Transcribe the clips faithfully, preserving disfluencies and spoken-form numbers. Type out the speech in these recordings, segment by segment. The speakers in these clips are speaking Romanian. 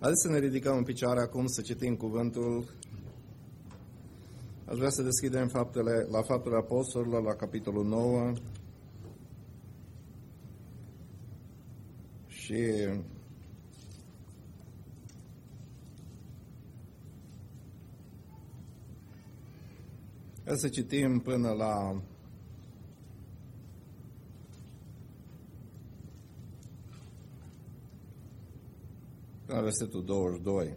Haideți să ne ridicăm în picioare acum să citim cuvântul. Aș vrea să deschidem faptele, la Faptele Apostolilor, la capitolul nouă. Și hai să citim până la la versetul douăzeci și doi.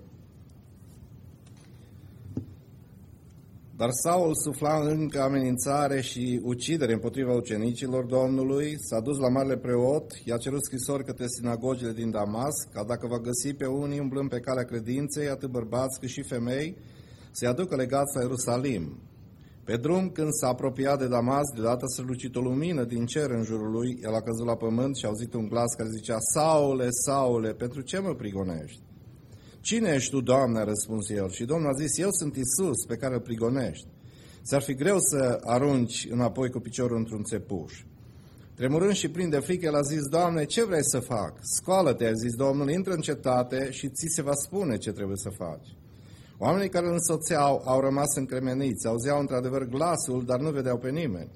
Dar Saul sufla încă amenințare și ucidere împotriva ucenicilor Domnului, s-a dus la marele preot, i-a cerut scrisori către sinagogile din Damasc, ca dacă va găsi pe unii umblând pe calea credinței, atât bărbați cât și femei, să-i aducă legați la Ierusalim. Pe drum, când s-a apropiat de Damasc, deodată s-a lucit o lumină din cer în jurul lui, el a căzut la pământ și a auzit un glas care zicea: Saule, Saule, pentru ce mă prigonești? Cine ești tu, Doamne? A răspuns el. Și Domnul a zis: eu sunt Iisus, pe care îl prigonești. Ți-ar fi greu să arunci înapoi cu piciorul într-un țepuș. Tremurând și plin de frică, el a zis: Doamne, ce vrei să fac? Scoală-te, a zis Domnul, intră în cetate și ți se va spune ce trebuie să faci. Oamenii care îl însoțeau au rămas încremeniți, auzeau într-adevăr glasul, dar nu vedeau pe nimeni.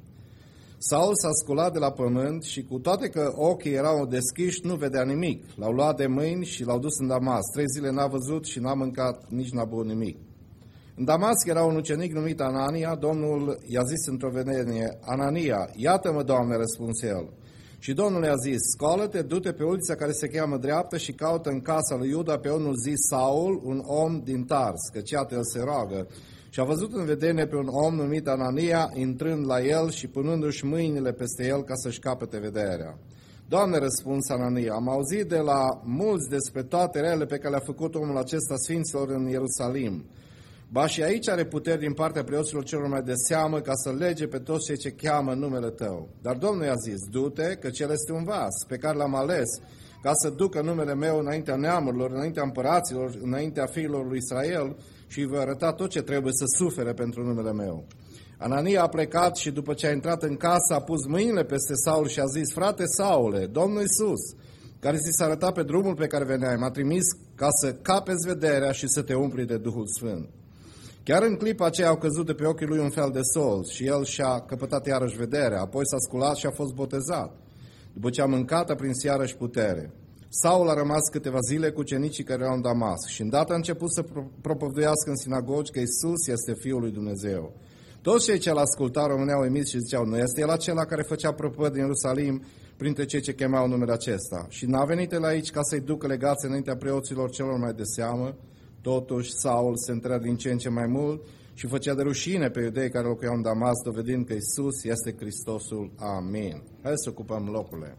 Saul s-a sculat de la pământ și, cu toate că ochii erau deschiși, nu vedea nimic. L-au luat de mâini și l-au dus în Damasc. Trei zile n-a văzut și n-a mâncat, nici n-a băut nimic. În Damasc era un ucenic numit Anania. Domnul i-a zis într-o vedenie: Anania, iată-mă, Doamne, răspuns el. Și Domnul i-a zis: scoală-te, du-te pe ulița care se cheamă Dreaptă și caută în casa lui Iuda pe unul zis Saul, un om din Tars, căci iată el se roagă. Și a văzut în vedenie pe un om numit Anania, intrând la el și punându-și mâinile peste el ca să-și capete vederea. Doamne, răspuns Anania, am auzit de la mulți despre toate relele pe care le-a făcut omul acesta sfinților în Ierusalim. Ba și aici are puteri din partea preoților celor mai de seamă ca să lege pe toți cei ce cheamă în numele tău. Dar Domnul i-a zis: du-te, că cel este un vas pe care l-am ales ca să ducă numele meu înaintea neamurilor, înaintea împăraților, înaintea fiilor lui Israel și îi voi arăta tot ce trebuie să sufere pentru numele meu. Anania a plecat și după ce a intrat în casă a pus mâinile peste Saul și a zis: frate Saule, Domnul Iisus, care ți s-a arătat pe drumul pe care veneai, m-a trimis ca să capeți vederea și să te umpli de Duhul Sfânt. Chiar în clipa aceea au căzut de pe ochii lui un fel de sol și el și-a căpătat iarăși vederea, apoi s-a sculat și a fost botezat. După ce a mâncat, a prins iarăși putere. Saul a rămas câteva zile cu ucenicii care erau în Damasc și îndată a început să propovăduiască în sinagogi că Iisus este Fiul lui Dumnezeu. Toți cei ce l ascultau rămâneau emiți și ziceau: nu este el acela care făcea prăpăd din Ierusalim printre cei ce chemau numele acesta? Și n-a venit el aici ca să-i ducă legați înaintea preoților celor mai de seamă? Totuși Saul se întărea din ce în ce mai mult și făcea de rușine pe iudei care locuiau în Damasc, dovedind că Iisus este Hristosul. Amin. Hai să ocupăm locurile.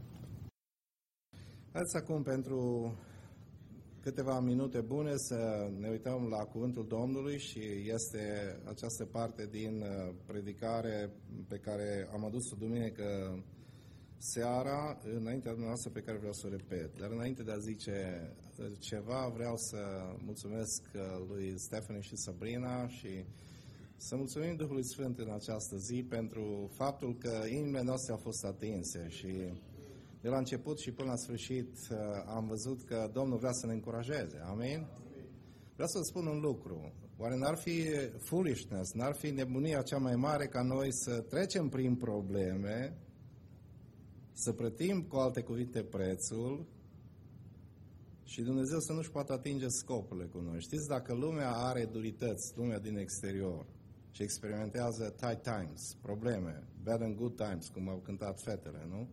Haideți acum pentru câteva minute bune să ne uităm la cuvântul Domnului și este această parte din predicare pe care am adus-o duminică seara înaintea dumneavoastră, pe care vreau să o repet. Dar înainte de a zice ceva, vreau să mulțumesc lui Stephanie și Sabrina și să mulțumim Duhului Sfânt în această zi pentru faptul că inimile noastre au fost atinse și de la început și până la sfârșit am văzut că Domnul vrea să ne încurajeze. Amin? Vreau să spun un lucru. Oare n-ar fi foolishness, n-ar fi nebunia cea mai mare ca noi să trecem prin probleme, să plătim, cu alte cuvinte, prețul și Dumnezeu să nu-și poată atinge scopurile cu noi? Știți, dacă lumea are durități, lumea din exterior, și experimentează tight times, probleme, bad and good times, cum au cântat fetele, nu?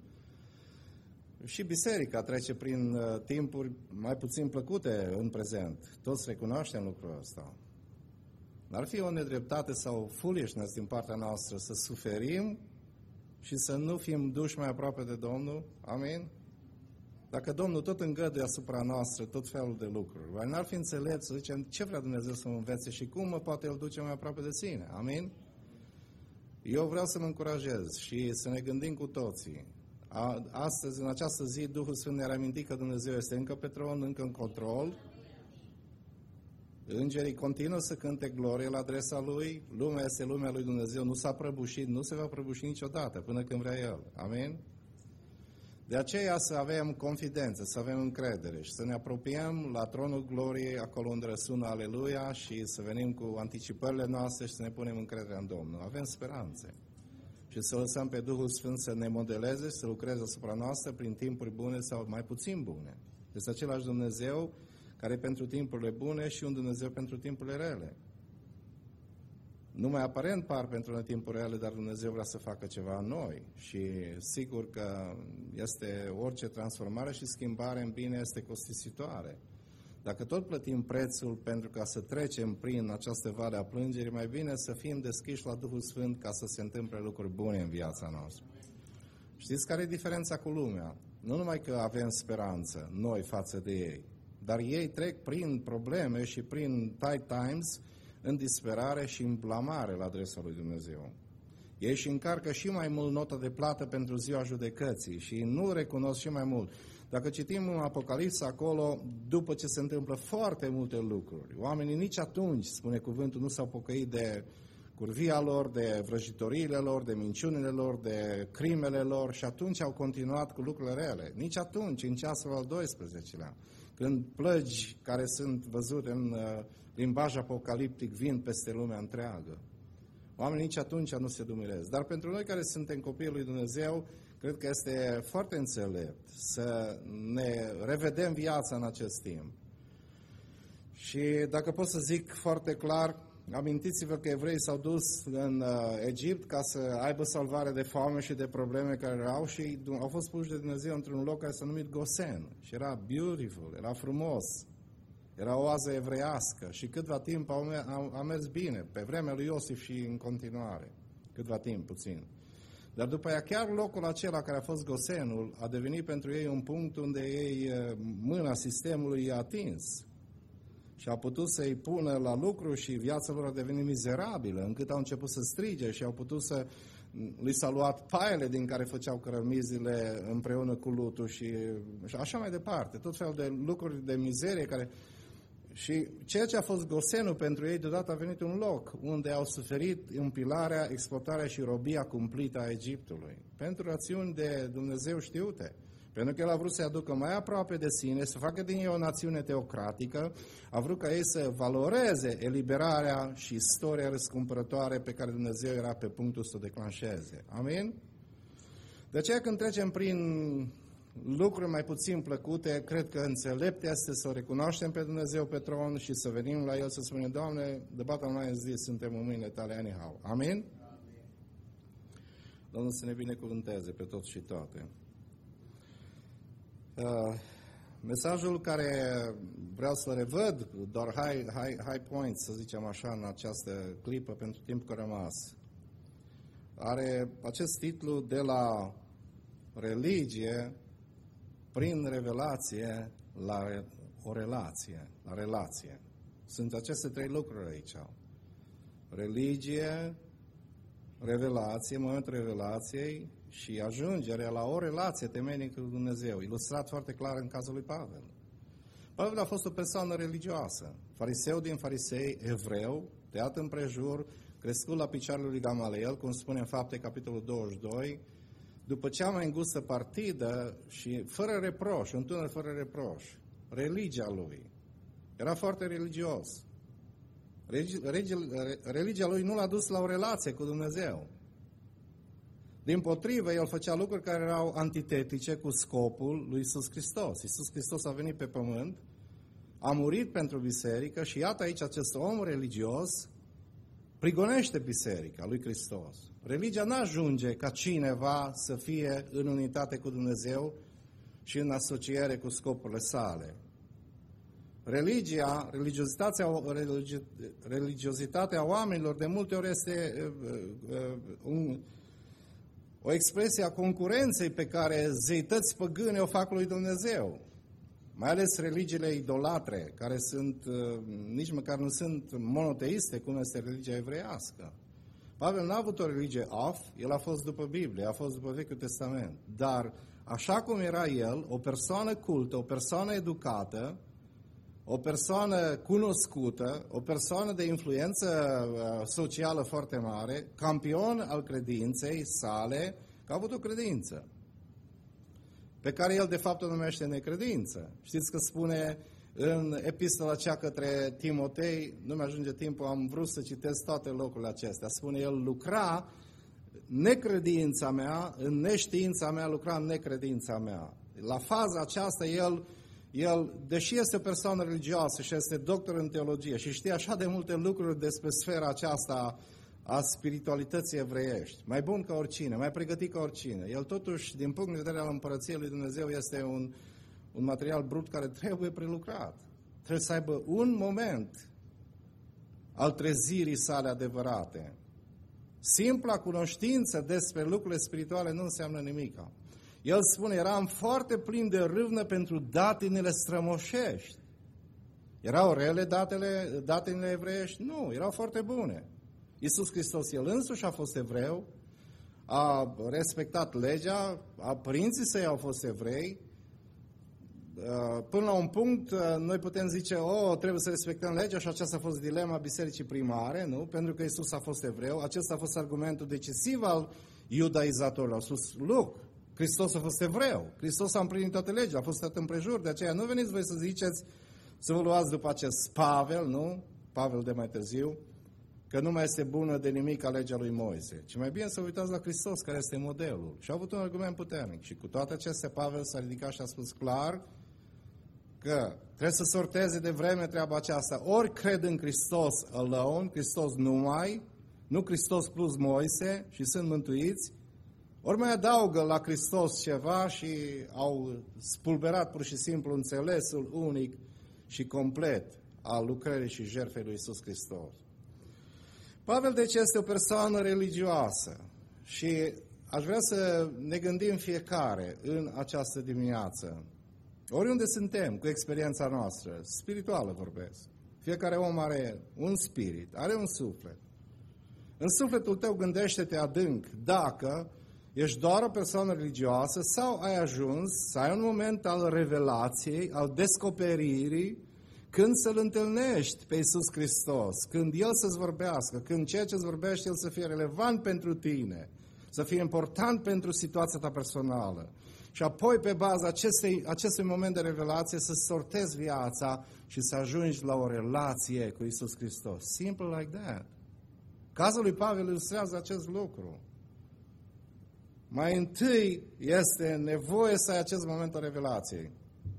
Și biserica trece prin uh, timpuri mai puțin plăcute în prezent. Toți recunoaștem lucrul ăsta. N-ar fi o nedreptate sau foolishness din partea noastră să suferim și să nu fim duși mai aproape de Domnul? Amin? Dacă Domnul tot îngăduie asupra noastră tot felul de lucruri, oare n-ar fi înțelept să zicem ce vrea Dumnezeu să mă învețe și cum mă poate El duce mai aproape de sine? Amin? Eu vreau să mă încurajez și să ne gândim cu toții. Astăzi, în această zi, Duhul Sfânt ne-a amintit că Dumnezeu este încă pe tron, încă în control. Îngerii continuă să cânte glorie la adresa Lui. Lumea este lumea Lui Dumnezeu, nu s-a prăbușit, nu se va prăbuși niciodată până când vrea El. Amin? De aceea să avem confidență, să avem încredere și să ne apropiem la tronul gloriei, acolo unde răsună aleluia, și să venim cu anticipările noastre și să ne punem încrederea în Domnul. Avem speranțe. Și să lăsăm pe Duhul Sfânt să ne modeleze, să lucreze asupra noastră prin timpuri bune sau mai puțin bune. Este același Dumnezeu care e pentru timpurile bune și un Dumnezeu pentru timpurile rele. Numai aparent par pentru noi timpuri reale, dar Dumnezeu vrea să facă ceva în noi. Și sigur că este orice transformare și schimbare în bine este costisitoare. Dacă tot plătim prețul pentru ca să trecem prin această vale a plângerii, mai bine să fim deschiși la Duhul Sfânt ca să se întâmple lucruri bune în viața noastră. Știți care e diferența cu lumea? Nu numai că avem speranță, noi față de ei, dar ei trec prin probleme și prin tight times în disperare și în blamare la adresa lui Dumnezeu. Ei își încarcă și mai mult nota de plată pentru ziua judecății și nu recunosc și mai mult. Dacă citim în Apocalipsa acolo, după ce se întâmplă foarte multe lucruri, oamenii nici atunci, spune cuvântul, nu s-au pocăit de curvia lor, de vrăjitoriile lor, de minciunile lor, de crimele lor și atunci au continuat cu lucrurile rele. Nici atunci, în ceasul al doisprezecelea, când plăgi care sunt văzute în uh, limbaj apocaliptic vin peste lumea întreagă. Oamenii nici atunci nu se dumiresc. Dar pentru noi care suntem copiii lui Dumnezeu, cred că este foarte înțelept să ne revedem viața în acest timp. Și dacă pot să zic foarte clar, amintiți-vă că evreii s-au dus în uh, Egipt ca să aibă salvare de foame și de probleme care erau și au fost puși de Dumnezeu într-un loc care s-a numit Gosen. Și era beautiful, era frumos, era o oază evreiască și câtva timp au, au, a mers bine, pe vremea lui Iosif și în continuare, câtva timp puțin. Dar după aia chiar locul acela care a fost Gosenul a devenit pentru ei un punct unde ei mâna sistemului i-a atins. Și au putut să-i pună la lucru și viața lor a devenit mizerabilă, încât au început să strige și au putut să... Li s-a luat paiele din care făceau cărămizile împreună cu lutul și, și așa mai departe. Tot felul de lucruri de mizerie care... Și ceea ce a fost Gosenul pentru ei, deodată a venit un loc unde au suferit împilarea, exploatarea și robia cumplită a Egiptului. Pentru rațiuni de Dumnezeu știute. Pentru că El a vrut să-i aducă mai aproape de sine, să facă din ei o națiune teocratică, a vrut ca ei să valoreze eliberarea și istoria răscumpărătoare pe care Dumnezeu era pe punctul să o declanșeze. Amin? De aceea când trecem prin lucruri mai puțin plăcute, cred că înțelept este să o recunoaștem pe Dumnezeu pe tron și să venim la El să spunem, Doamne, the bottom line is this, suntem în mâinile Tale anyhow. Amin? Amin. Domnul să ne binecuvânteze pe toți și toate. Uh, mesajul care vreau să revăd, doar high, high, high points, să zicem așa, în această clipă pentru timp că a rămas, are acest titlu de la religie prin revelație la re, o relație, la relație. Sunt aceste trei lucruri aici. Religie, revelație, momentul revelației și ajungerea la o relație temeinică cu Dumnezeu, ilustrat foarte clar în cazul lui Pavel. Pavel a fost o persoană religioasă, fariseu din farisei, evreu, tăiat împrejur, crescut la picioarele lui Gamaliel, cum spune în Fapte, capitolul douăzeci și doi, după cea mai îngustă partidă și fără reproș, un tânăr fără reproș, religia lui. Era foarte religios. Religia lui nu l-a dus la o relație cu Dumnezeu. Dimpotrivă, el făcea lucruri care erau antitetice cu scopul lui Iisus Hristos. Iisus Hristos a venit pe pământ, a murit pentru biserică și iată aici acest om religios prigonește biserica lui Hristos. Religia nu ajunge ca cineva să fie în unitate cu Dumnezeu și în asociere cu scopurile sale. Religia, religiozitatea, religi, religiozitatea oamenilor de multe ori este uh, uh, un, o expresie a concurenței pe care zeități păgâne o fac lui Dumnezeu. Mai ales religiile idolatre, care sunt, uh, nici măcar nu sunt monoteiste, cum este religia evreiască. Pavel n-a avut o religie off, el a fost după Biblie, a fost după Vechiul Testament. Dar, așa cum era el, o persoană cultă, o persoană educată, o persoană cunoscută, o persoană de influență uh, socială foarte mare, campion al credinței sale, că a avut o credință. pe care el de fapt o numește necredință. Știți că spune în epistola cea către Timotei, nu mi-ajunge timpul, am vrut să citesc toate locurile acestea, spune el, lucra necredința mea, în neștiința mea, lucra în necredința mea. La faza aceasta el, el, deși este o persoană religioasă și este doctor în teologie și știe așa de multe lucruri despre sfera aceasta a spiritualității evreiești, mai bun ca oricine, mai pregătit ca oricine, el totuși, din punct de vedere al Împărăției lui Dumnezeu, este un, un material brut care trebuie prelucrat. Trebuie să aibă un moment al trezirii sale adevărate. Simpla cunoștință despre lucrurile spirituale nu înseamnă nimica. El spune, eram foarte plin de râvnă pentru datinele strămoșești. Erau rele datele, datinele evreiești? Nu, erau foarte bune. Iisus Hristos, El însuși a fost evreu, a respectat legea, a părinții săi au fost evrei. Până la un punct, noi putem zice, oh, trebuie să respectăm legea și aceasta a fost dilema bisericii primare, nu? Pentru că Iisus a fost evreu. Acesta a fost argumentul decisiv al iudaizatorilor. Au spus, look, Hristos a fost evreu, Hristos a împlinit toate legile, a fost tot împrejur, de aceea nu veniți voi să ziceți, să vă luați după acest Pavel, nu? Pavel de mai târziu, că nu mai este bună de nimic a legea lui Moise, ci mai bine să uitați la Hristos, care este modelul. Și a avut un argument puternic. Și cu toate acestea, Pavel s-a ridicat și a spus clar că trebuie să sorteze de vreme treaba aceasta. Ori cred în Hristos alone, Hristos numai, nu Hristos plus Moise și sunt mântuiți, ori mai adaugă la Hristos ceva și au spulberat pur și simplu înțelesul unic și complet al lucrării și jertfei lui Iisus Hristos. Pavel, deci, este o persoană religioasă și aș vrea să ne gândim fiecare în această dimineață, oriunde suntem, cu experiența noastră, spirituală vorbesc. Fiecare om are un spirit, are un suflet. În sufletul tău gândește-te adânc dacă ești doar o persoană religioasă sau ai ajuns să ai un moment al revelației, al descoperirii, când să-L întâlnești pe Iisus Hristos, când El să-ți vorbească, când ceea ce îți vorbește El să fie relevant pentru tine, să fie important pentru situația ta personală. Și apoi, pe baza acestei, acestui moment de revelație, să sortezi viața și să ajungi la o relație cu Iisus Hristos. Simple like that. Cazul lui Pavel ilustrează acest lucru. Mai întâi este nevoie să ai acest moment al revelației.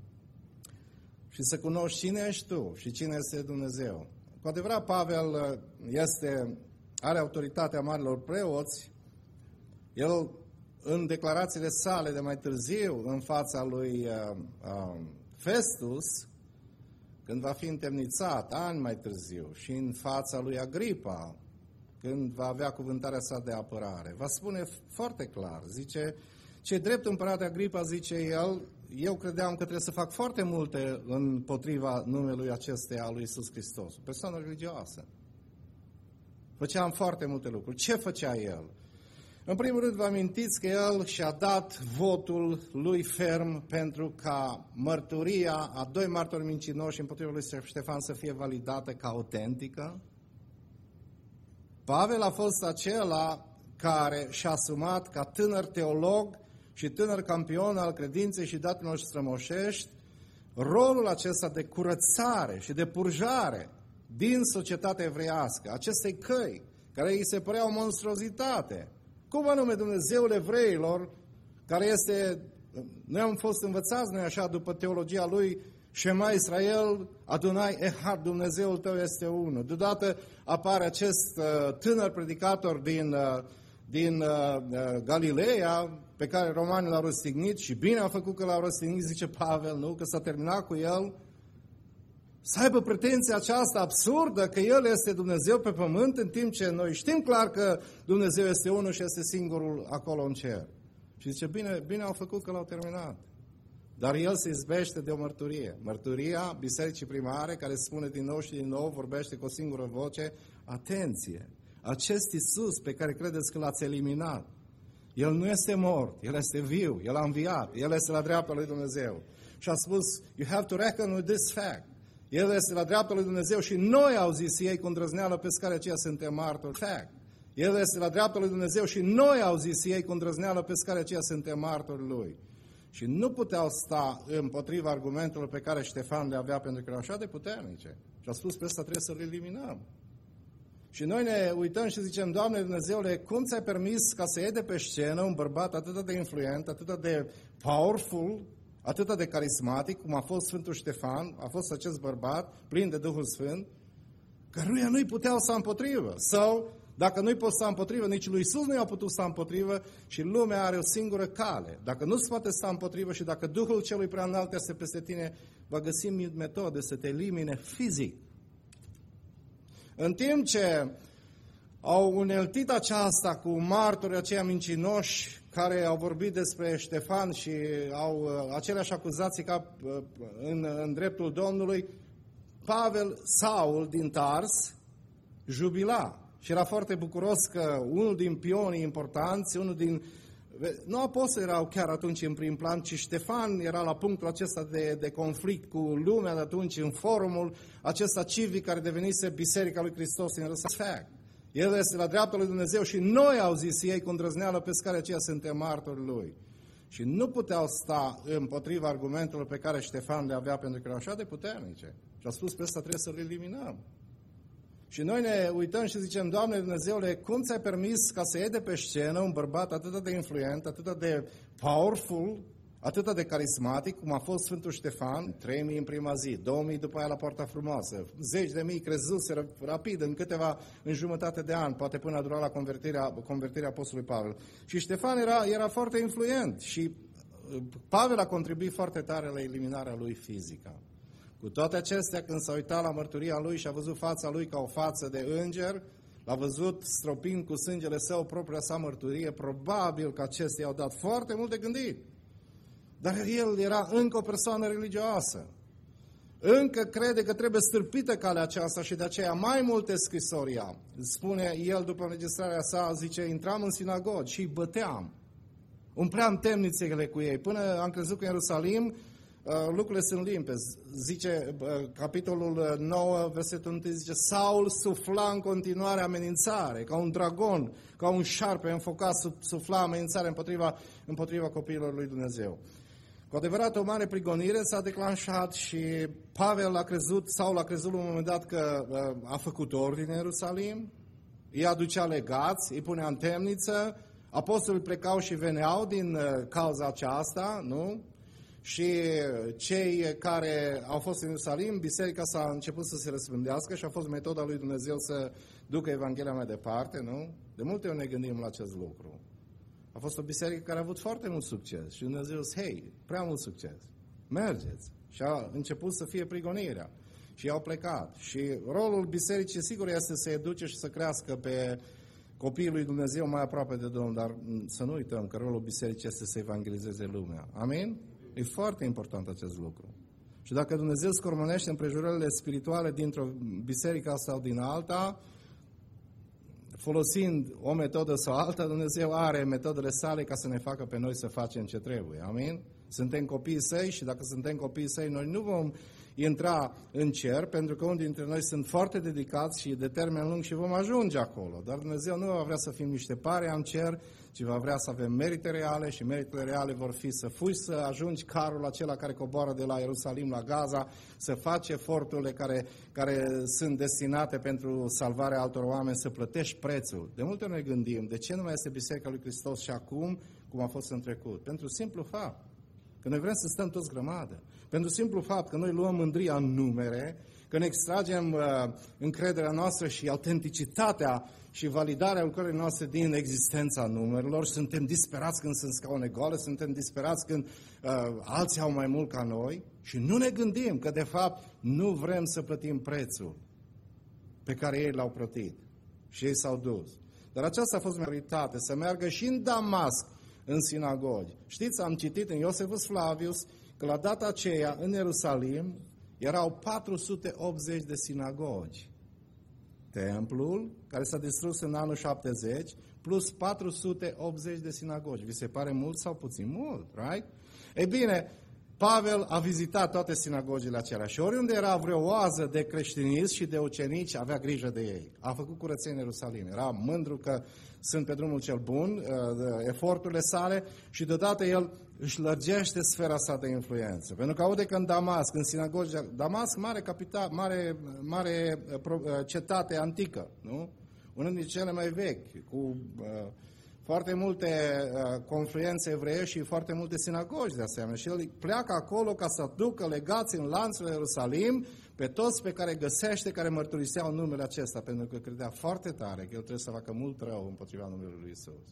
Și să cunoști cine ești tu și cine este Dumnezeu. Cu adevărat, Pavel este, are autoritatea marilor preoți. El, în declarațiile sale de mai târziu, în fața lui uh, uh, Festus, când va fi întemnițat, ani mai târziu, și în fața lui Agripa, când va avea cuvântarea sa de apărare, va spune foarte clar, zice, ce drept împărate Agripa, zice el, eu credeam că trebuie să fac foarte multe împotriva numelui acesteia al lui Iisus Hristos. O persoană religioasă. Făceam foarte multe lucruri. Ce făcea el? În primul rând, vă amintiți că el și-a dat votul lui ferm pentru ca mărturia a doi martori mincinoși împotriva lui Ștefan să fie validată ca autentică? Pavel a fost acela care și-a asumat ca tânăr teolog și tânăr campion al credinței și datelor strămoșești rolul acesta de curățare și de purjare din societatea evreiască, acestei căi, care îi se părea o monstruozitate. Cum anume Dumnezeul evreilor, care este, noi am fost învățați, noi așa, după teologia lui, Shema Israel, Adonai Ehad, Dumnezeul tău este unul. Deodată apare acest uh, tânăr predicator din, uh, din uh, Galileea, pe care romanii l-au răstignit și bine a făcut că l-au răstignit, zice Pavel, nu? Că s-a terminat cu el. Să aibă pretenția aceasta absurdă că El este Dumnezeu pe pământ, în timp ce noi știm clar că Dumnezeu este unul și este singurul acolo în cer. Și zice, bine, bine au făcut că l-au terminat. Dar el se izbește de o mărturie. Mărturia bisericii primare, care spune din nou și din nou, vorbește cu o singură voce, atenție, acest Iisus pe care credeți că l-ați eliminat, El nu este mort, El este viu, El a înviat, El este la dreapta lui Dumnezeu. Și a spus, you have to reckon with this fact. El este la dreapta lui Dumnezeu și noi, au zis ei cu îndrăzneală, pe scara aceea suntem martori. Fact. El este la dreapta lui Dumnezeu și noi, au zis ei cu îndrăzneală, pe scara aceea suntem martori Lui. Și nu puteau sta împotriva argumentelor pe care Ștefan le avea, pentru că erau așa de puternice. Și a spus, pe ăsta trebuie să-l eliminăm. Și noi ne uităm și zicem, Doamne Dumnezeule, cum ți-ai permis ca să iei de pe scenă un bărbat atât de influent, atât de powerful, atât de carismatic, cum a fost Sfântul Ștefan, a fost acest bărbat plin de Duhul Sfânt, căruia nu-i puteau sta împotrivă. Sau, dacă nu-i pot sta împotrivă, nici lui Iisus nu i-a putut sta împotrivă și lumea are o singură cale. Dacă nu se poate sta împotrivă și dacă Duhul celui prea înalt este peste tine, va găsi metode să te elimine fizic. În timp ce au uneltit aceasta cu martorii aceia mincinoși care au vorbit despre Ștefan și au uh, aceleași acuzații ca uh, în, în dreptul Domnului, Pavel, Saul din Tars, jubila și era foarte bucuros că unul din pionii importanți, unul din... Nu apostoli erau chiar atunci în prim plan, ci Ștefan era la punctul acesta de, de conflict cu lumea de atunci, în forumul acesta civic care devenise Biserica lui Hristos în Răsfag. El este la dreapta lui Dumnezeu și noi, au zis ei cu îndrăzneală, pe scara aceea suntem martori lui. Și nu puteau sta împotriva argumentelor pe care Ștefan le avea, pentru că erau așa de puternice. Și a spus, pe ăsta trebuie să-l eliminăm. Și noi ne uităm și zicem, Doamne Dumnezeule, cum ți-ai permis ca să iei de pe scenă un bărbat atât de influent, atât de powerful, atât de carismatic, cum a fost Sfântul Ștefan, trei mii în prima zi, două mii după aia la Poarta Frumoasă, zeci de mii crezuse rapid, în câteva, în jumătate de ani, poate până a durat la convertirea, convertirea Apostolului Pavel. Și Ștefan era, era foarte influent și Pavel a contribuit foarte tare la eliminarea lui fizică. Cu toate acestea, când s-a uitat la mărturia lui și a văzut fața lui ca o față de înger, l-a văzut stropind cu sângele său propria sa mărturie, probabil că acestea i-au dat foarte mult de gândit. Dar el era încă o persoană religioasă. Încă crede că trebuie stârpită calea aceasta și de aceea mai multe scrisori ia. Spune el după înregistrarea sa, zice, intram în sinagogi și îi băteam. Umpleam temnițele cu ei. Până am crezut că în Ierusalim lucrurile sunt limpezi. Zice, capitolul nouă, versetul unu, zice, Saul sufla în continuare amenințare, ca un dragon, ca un șarpe înfocat, sufla amenințare împotriva, împotriva copiilor lui Dumnezeu. Cu adevărat, o mare prigonire s-a declanșat și Pavel a crezut, Saul a crezut la un moment dat că a făcut ordine în Ierusalim, îi aducea legați, îi punea în temniță, apostolii plecau și veneau din cauza aceasta, nu? Și cei care au fost în Ierusalim, biserica s-a început să se răspândească și a fost metoda lui Dumnezeu să ducă Evanghelia mai departe, nu? De multe ori ne gândim la acest lucru. A fost o biserică care a avut foarte mult succes și Dumnezeu a zis, hei, prea mult succes, mergeți. Și a început să fie prigonirea și au plecat. Și rolul bisericii, sigur, este să educe și să crească pe copiii lui Dumnezeu mai aproape de Domnul, dar să nu uităm că rolul bisericii este să evangelizeze lumea. Amin? E foarte important acest lucru. Și dacă Dumnezeu scormonește împrejurările spirituale dintr-o biserică sau din alta, folosind o metodă sau alta, Dumnezeu are metodele sale ca să ne facă pe noi să facem ce trebuie. Amin? Suntem copiii săi și dacă suntem copiii săi, noi nu vom intra în cer, pentru că unii dintre noi sunt foarte dedicați și de termen lung și vom ajunge acolo. Dar Dumnezeu nu va vrea să fim niște pare în cer, ci va vrea să avem merite reale și meritele reale vor fi să fugi să ajungi carul acela care coboară de la Ierusalim la Gaza, să faci eforturile care, care sunt destinate pentru salvarea altor oameni, să plătești prețul. De multe ori ne gândim, de ce nu mai este Biserica lui Hristos și acum, cum a fost în trecut? Pentru simplu fapt că noi vrem să stăm toți grămadă. Pentru simplu fapt că noi luăm mândria în numere, că ne extragem uh, încrederea noastră și autenticitatea și validarea lucrării noastre din existența numerelor, suntem disperați când sunt scaune goale, suntem disperați când uh, alții au mai mult ca noi și nu ne gândim că de fapt nu vrem să plătim prețul pe care ei l-au plătit și ei s-au dus. Dar aceasta a fost majoritate, să meargă și în Damasc, în sinagogi. Știți, am citit în Iosefus Flavius că la data aceea, în Ierusalim, erau patru sute optzeci de sinagogi. Templul, care s-a distrus în anul șaptezeci, plus patru sute optzeci de sinagogi. Vi se pare mult sau puțin? Mult, right? Ei bine, Pavel a vizitat toate sinagogile acelea și oriunde era vreo oază de creștinism și de ucenici, avea grijă de ei. A făcut curățenie în Ierusalim. Era mândru că sunt pe drumul cel bun, eforturile sale, și deodată el își lărgește sfera sa de influență. Pentru că aude că în Damasc, în sinagogia, Damasc, mare capital, mare, mare cetate antică, nu? Una dintre cele mai vechi, cu uh, foarte multe uh, confluențe evreiești și foarte multe sinagogi de asemenea. Și el pleacă acolo ca să ducă legați în lanțul Ierusalim pe toți pe care găsește, care mărturiseau numele acesta, pentru că credea foarte tare că el trebuie să facă mult rău împotriva numelui lui Isus.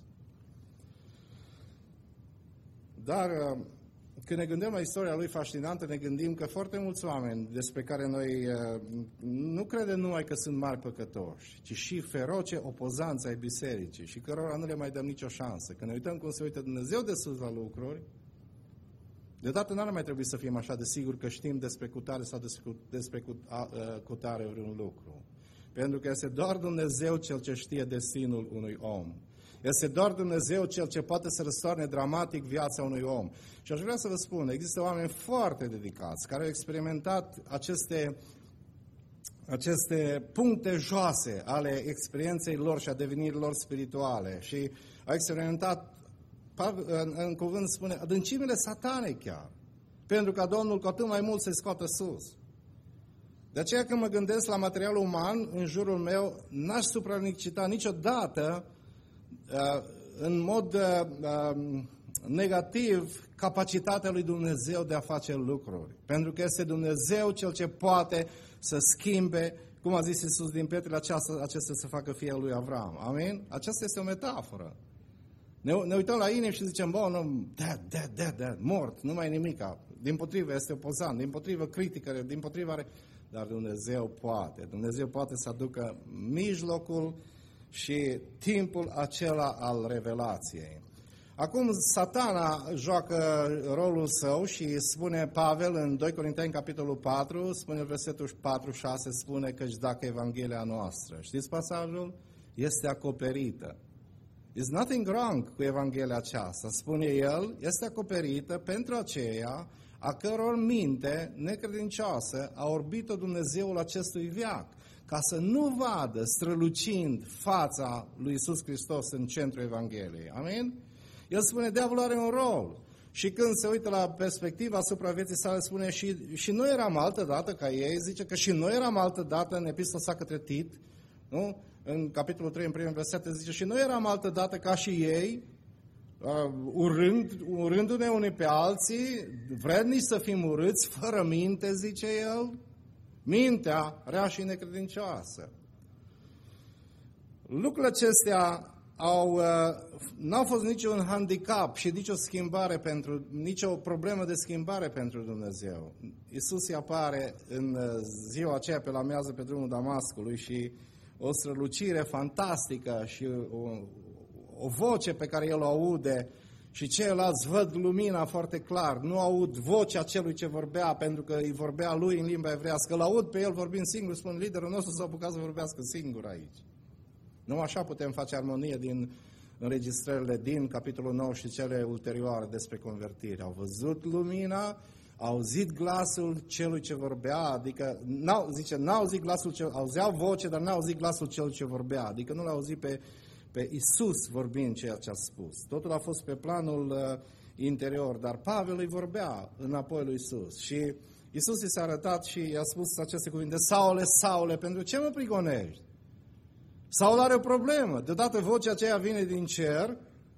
Dar uh, când ne gândim la istoria lui fascinantă, ne gândim că foarte mulți oameni despre care noi uh, nu credem numai că sunt mari păcătoși, ci și feroce opozanți ai bisericii și cărora nu le mai dăm nicio șansă. Când ne uităm cum se uită Dumnezeu de sus la lucruri, deodată n-ar mai trebui să fim așa de siguri că știm despre cutare sau despre, despre cutare vreun lucru. Pentru că este doar Dumnezeu cel ce știe destinul unui om. Este doar Dumnezeu cel ce poate să răstoarne dramatic viața unui om. Și aș vrea să vă spun, există oameni foarte dedicați care au experimentat aceste, aceste puncte joase ale experienței lor și a devenirii lor spirituale și au experimentat, în, în cuvânt spune, adâncimile satane chiar, pentru ca Domnul cu atât mai mult să-i scoată sus. De aceea când mă gândesc la materialul uman în jurul meu, n-aș supralicita niciodată în mod negativ capacitatea lui Dumnezeu de a face lucruri. Pentru că este Dumnezeu cel ce poate să schimbe, cum a zis Iisus din pietrele aceasta, acesta să facă fiul lui Avram. Amin? Aceasta este o metaforă. Ne, ne uităm la inimi și zicem, bă, nu, dead, dead, dead, dead, mort, nu mai e nimica. Dimpotrivă este opozant, dimpotrivă critică, dimpotrivă are... Dar Dumnezeu poate. Dumnezeu poate să aducă mijlocul și timpul acela al revelației. Acum Satana joacă rolul său și spune Pavel în doi Corinteni, capitolul patru, spune versetul patru șase, spune că dacă Evanghelia noastră, știți pasajul? Este acoperită. There's nothing wrong cu Evanghelia aceasta, spune el, este acoperită pentru aceea a căror minte necredincioasă a orbit-o Dumnezeul acestui veac, ca să nu vadă strălucind fața lui Iisus Hristos în centrul Evangheliei. Amin? El spune, diavolul are un rol. Și când se uită la perspectiva asupra vieții sale, spune, și, și noi eram altă dată ca ei, zice că și noi eram altă dată în epistola sa către Tit, nu? În capitolul trei, în primul verset, zice, și noi eram altă dată ca și ei, uh, urând, urându-ne unii pe alții, vrednici să fim urâți, fără minte, zice el, mintea rea și necredincioasă. Lucrurile acestea au, uh, n-au fost niciun handicap și nicio schimbare pentru, nicio problemă de schimbare pentru Dumnezeu. Iisus îi apare în ziua aceea pe la amiază pe drumul Damascului și o strălucire fantastică și o, o voce pe care el o aude și ceilalți văd lumina foarte clar, nu aud vocea celui ce vorbea pentru că îi vorbea lui în limba evrească, îl aud pe el vorbind singur, spun liderul nostru s-a apucat să vorbească singur aici. Nu așa putem face armonie din înregistrările din capitolul nouă și cele ulterioare despre convertire. Au văzut lumina, au auzit glasul celui ce vorbea, adică, n-au, zice, n-au auzit glasul ce, auzeau voce, dar n-au auzit glasul celui ce vorbea, adică nu l-au auzit pe, pe Iisus vorbind ceea ce a spus. Totul a fost pe planul uh, interior, dar Pavel îi vorbea înapoi lui Iisus și Iisus i s-a arătat și i-a spus aceste cuvinte, Saule, Saule, pentru ce mă prigonești? Saul are o problemă. Deodată vocea aceea vine din cer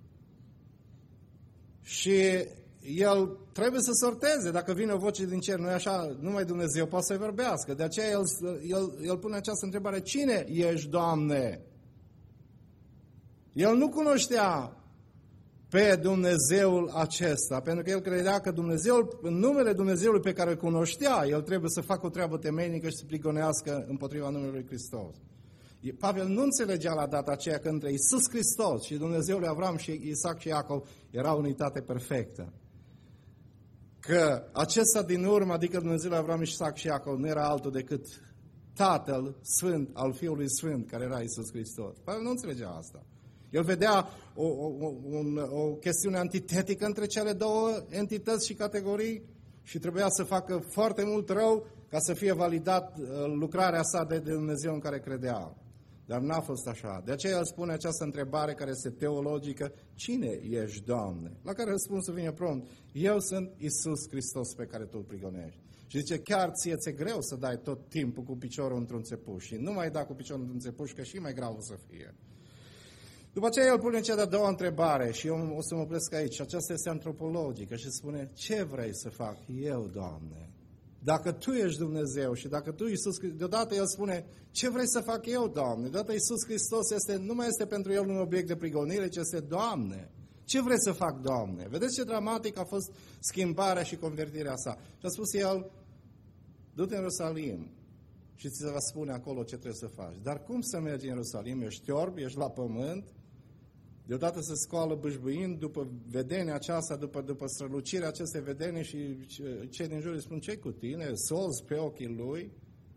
și el trebuie să sorteze. Dacă vine o voce din cer, nu e așa, numai Dumnezeu poate să-i vorbească. De aceea el, el, el pune această întrebare, cine ești, Doamne? El nu cunoștea pe Dumnezeul acesta, pentru că el credea că Dumnezeul, în numele Dumnezeului pe care îl cunoștea, el trebuie să facă o treabă temeinică și să prigonească împotriva numelui lui Hristos. Pavel nu înțelegea la data aceea că între Iisus Hristos și Dumnezeul lui Avram și Isaac și Iacov era o unitate perfectă. Că acesta din urmă, adică Dumnezeul lui Avram, Isaac și Iacov, nu era altul decât Tatăl Sfânt al Fiului Sfânt, care era Iisus Hristos. Pavel nu înțelegea asta. El vedea o, o, o, o chestiune antitetică între cele două entități și categorii și trebuia să facă foarte mult rău ca să fie validat lucrarea sa de Dumnezeu în care credea. Dar n-a fost așa. De aceea el spune această întrebare care este teologică: cine ești, Doamne? La care răspunsul vine prompt: eu sunt Iisus Hristos pe care tu îl prigonești. Și zice, chiar ție ți-e greu să dai tot timpul cu piciorul într-un țepuș. Și nu mai da cu piciorul într-un țepuș, că și mai grav o să fie. După aceea el pune cea de-a doua întrebare și eu o să mă opresc aici. Aceasta este antropologică și spune: ce vrei să fac eu, Doamne? Dacă Tu ești Dumnezeu și dacă Tu, Iisus, deodată el spune: ce vrei să fac eu, Doamne? Deodată Iisus Hristos este, nu mai este pentru el un obiect de prigonire, ci este: Doamne, ce vrei să fac, Doamne? Vedeți ce dramatic a fost schimbarea și convertirea sa. Și a spus el: du-te în Ierusalim și ți se va spune acolo ce trebuie să faci. Dar cum să mergi în Ierusalim? Ești orb, ești la pământ, deodată se scoală bâșbâind după vedenia aceasta, după, după strălucirea acestei vedenii și cei din jur îi spun: ce-i cu tine? Solzi pe ochii lui,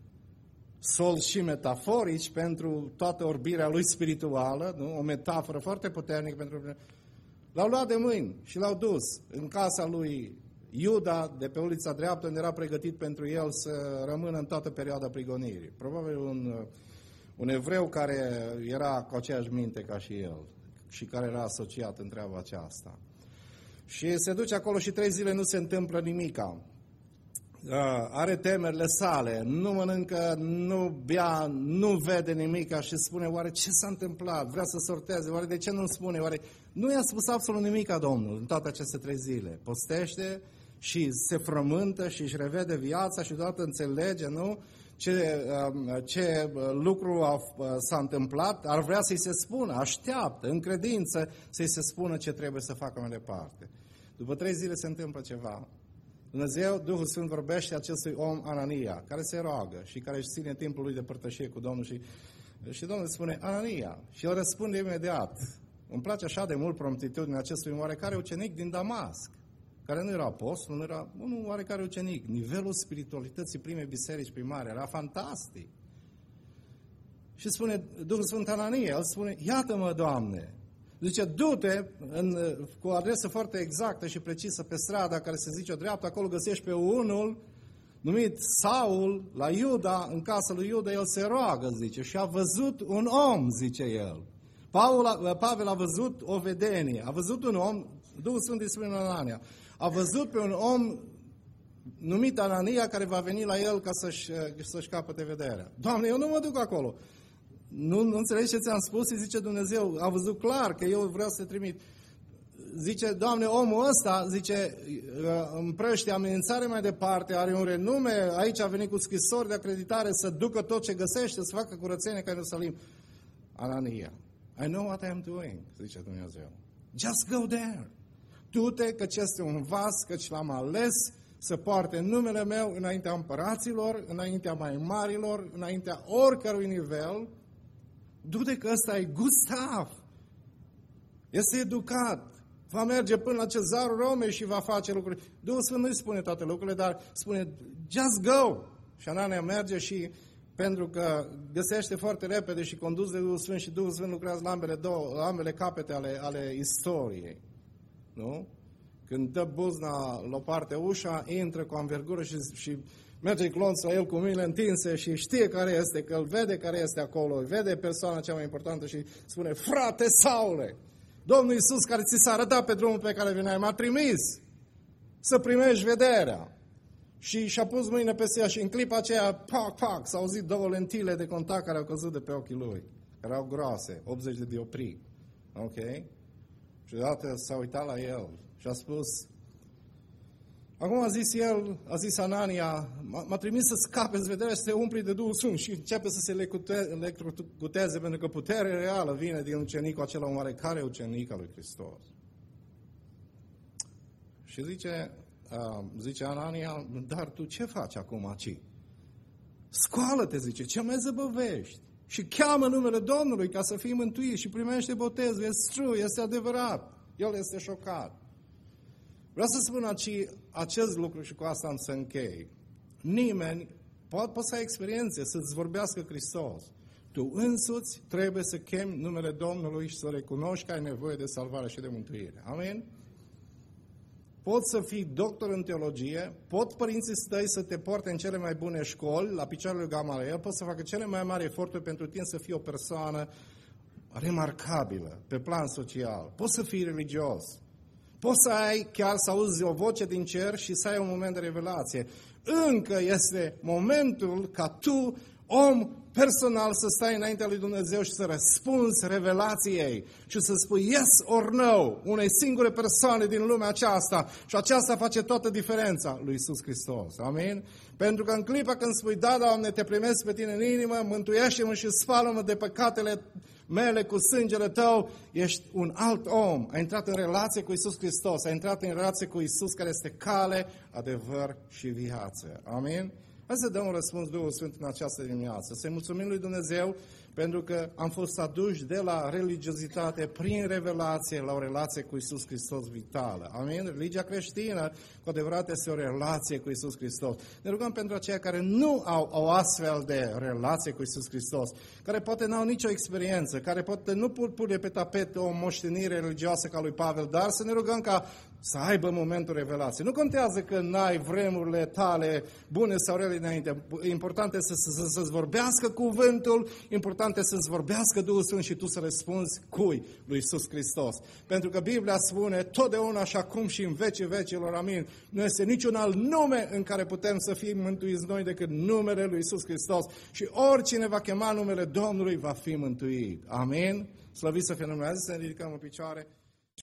solzi și metaforici pentru toată orbirea lui spirituală, nu? O metaforă foarte puternică pentru... L-au luat de mâini și l-au dus în casa lui Iuda, de pe ulița dreaptă, unde era pregătit pentru el să rămână în toată perioada prigonirii. Probabil un, un evreu care era cu aceeași minte ca și el și care era asociat în treaba aceasta. Și se duce acolo și trei zile nu se întâmplă nimica. Are temerile sale, nu mănâncă, nu bea, nu vede nimica și spune: oare ce s-a întâmplat? Vrea să sorteze, oare de ce nu spune? Oare nu i-a spus absolut nimica Domnul în toate aceste trei zile? Postește și se frământă și își revede viața și deodată înțelege, nu? Ce, ce lucru a, s-a întâmplat, ar vrea să-i se spună, așteaptă, în credință, să-i se spună ce trebuie să facă mai departe. După trei zile se întâmplă ceva. Dumnezeu, Duhul Sfânt, vorbește acestui om, Anania, care se roagă și care își ține timpul lui de părtășie cu Domnul și, și Domnul spune: Anania. Și el răspunde imediat. Îmi place așa de mult promptitudinea acestui oarecare ucenic din Damasc, care nu era apostol, nu era un oarecare ucenic. Nivelul spiritualității primei biserici primare era fantastic. Și spune Duhul Sfânt: Anania. El spune: iată-mă, Doamne. Zice: du-te în, cu o adresă foarte exactă și precisă pe strada care se zice o dreaptă, acolo găsești pe unul numit Saul, la Iuda, în casa lui Iuda, el se roagă, zice, și a văzut un om, zice el. Paul, Pavel a văzut o vedenie, a văzut un om, Duhul Sfânt îi spune Anania, a văzut pe un om numit Anania care va veni la el ca să-și, să-și capăte vederea. Doamne, eu nu mă duc acolo. Nu, nu înțelegi ce ți-am spus? Îi zice Dumnezeu, a văzut clar că eu vreau să te trimit. Zice: Doamne, omul ăsta, zice, împrăște amenințare mai departe, are un renume, aici a venit cu scrisori de acreditare să ducă tot ce găsește, să facă curățenie ca în Ierusalim. Anania, I know what I am doing, zice Dumnezeu. Just go there. Du-te, căci este un vas, căci l-am ales să poarte numele meu înaintea împăraților, înaintea mai marilor, înaintea oricărui nivel. Du-te că ăsta e good stuff. Este educat. Va merge până la cezarul Romei și va face lucruri. Duhul Sfânt nu-i spune toate lucrurile, dar spune just go. Și Anania merge și pentru că găsește foarte repede și condus de Duhul Sfânt și Duhul Sfânt lucrează la ambele, două, la ambele capete ale, ale istoriei. Nu? Când dă buzna la o parte ușa, intră cu anvergură și, și merge Clonț la el cu mâinile întinse și știe care este, că îl vede care este acolo, vede persoana cea mai importantă și spune: frate Saule, Domnul Iisus care ți s-a arătat pe drumul pe care veneai m-a trimis să primești vederea. Și și-a pus mâinile peste ea și în clipa aceea, pac, pac, s-au auzit două lentile de contact care au căzut de pe ochii lui, care erau groase, optzeci de dioptrii. Ok? Și deodată s-a uitat la el și a spus: acum a zis el, a zis Anania, m-a trimis să scape-ți vederea și să te umpli de Duhul Sfânt. Și începe să se electrocuteze, pentru că puterea reală vine din ucenicul acela, un oarecare ucenic al lui Hristos. Și zice, uh, zice Anania: dar tu ce faci acum aici? Scoală-te, zice, ce mai zăbăvești? Și cheamă numele Domnului ca să fii mântuit și primește botezul. Este true, este adevărat. El este șocat. Vreau să spun aici acest lucru și cu asta am să închei. Nimeni poate, poate să ai experiențe, să-ți vorbească Hristos. Tu însuți trebuie să chemi numele Domnului și să recunoști că ai nevoie de salvare și de mântuire. Amin? poți să fii doctor în teologie, pot părinții tăi să te poarte în cele mai bune școli, la picioarele lui Gamaliel, poți să facă cele mai mari eforturi pentru tine să fii o persoană remarcabilă pe plan social. Poți să fii religios. Poți să ai chiar să auzi o voce din cer și să ai un moment de revelație. Încă este momentul ca tu, om personal, să stai înaintea lui Dumnezeu și să răspunzi revelației și să spui yes or no unei singure persoane din lumea aceasta și aceasta face toată diferența lui Iisus Hristos. Amin? Pentru că în clipa când spui da, Doamne, te primesc pe tine în inimă, mântuiește-mă și spală-mă de păcatele mele cu sângele tău, ești un alt om. Ai intrat în relație cu Iisus Hristos, ai intrat în relație cu Iisus care este cale, adevăr și viață. Amin? Hai să dăm un răspuns Duhul Sfânt în această dimineață. Să-i mulțumim lui Dumnezeu pentru că am fost aduși de la religiozitate prin revelație la o relație cu Iisus Hristos vitală. Amin? Religia creștină, cu adevărat, este o relație cu Iisus Hristos. Ne rugăm pentru aceia care nu au o astfel de relație cu Iisus Hristos, care poate n-au nicio experiență, care poate nu pot pune pe tapet o moștenire religioasă ca lui Pavel, dar să ne rugăm ca să aibă momentul revelației. Nu contează că n-ai vremurile tale bune sau rele înainte. Important este să, să, să-ți vorbească cuvântul, important este să-ți vorbească Duhul Sfânt și tu să răspunzi cui? Lui Iisus Hristos. Pentru că Biblia spune totdeauna și acum și în vecii vecilor, amin. Nu este niciun alt nume în care putem să fim mântuiți noi decât numele lui Iisus Hristos. Și oricine va chema numele Domnului va fi mântuit. Amin? Slăvit să fie numele. Să ne ridicăm în picioare.